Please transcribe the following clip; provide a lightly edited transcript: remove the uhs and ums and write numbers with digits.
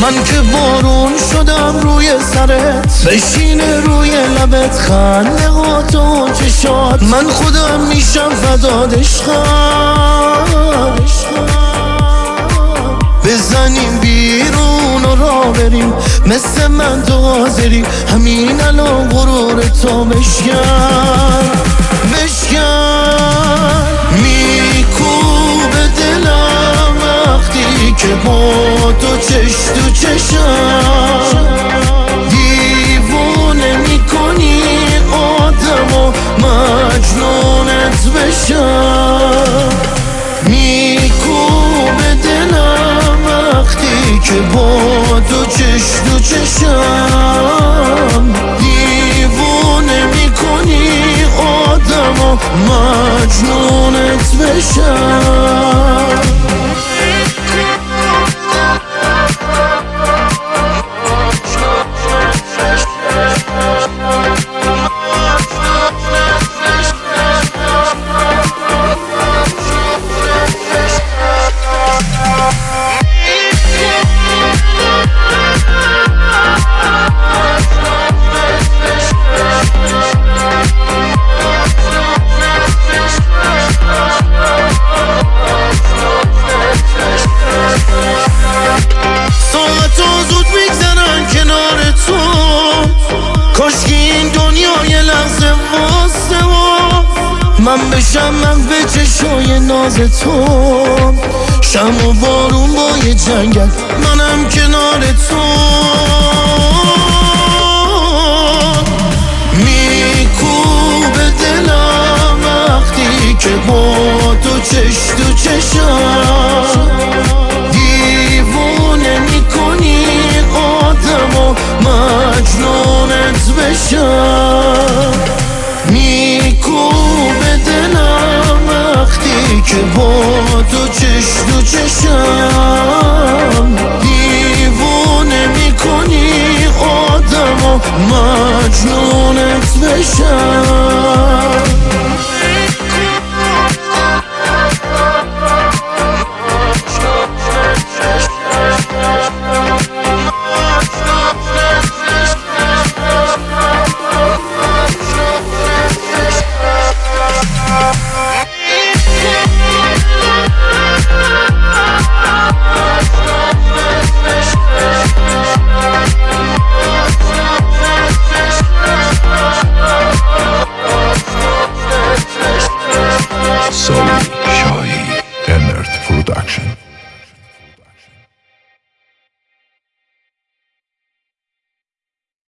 من که بارون شدم روی سرت، بشینه روی لبت خندقات و چشات، من خودم میشم فدات عشقم. بزنیم بیرون و را بریم، مثل من تو حاضری همین الان غرور تو بشکن میکوبه دلم وقتی که با تو چش تو چشم، دیوونه میکنی آدم و مجنونت بشم. میکوبه دلم وقتی که با تو چش تو چشم، دیوونه میکنی آدم و مجنونت بشم. کاشکی این دنیا یه لحظه واسه من بشم به چشای ناز تو، شم و بارون با یه جنگل منم کنار تو. میکوبه دلم وقتی که با تو چش تو چشم، دیوونه میکنی آدم و مجنونت بشم. میکوبه دلم وقتی که با تو چش تو چشم، دیوونه میکنی آدم و مجنونت بشم.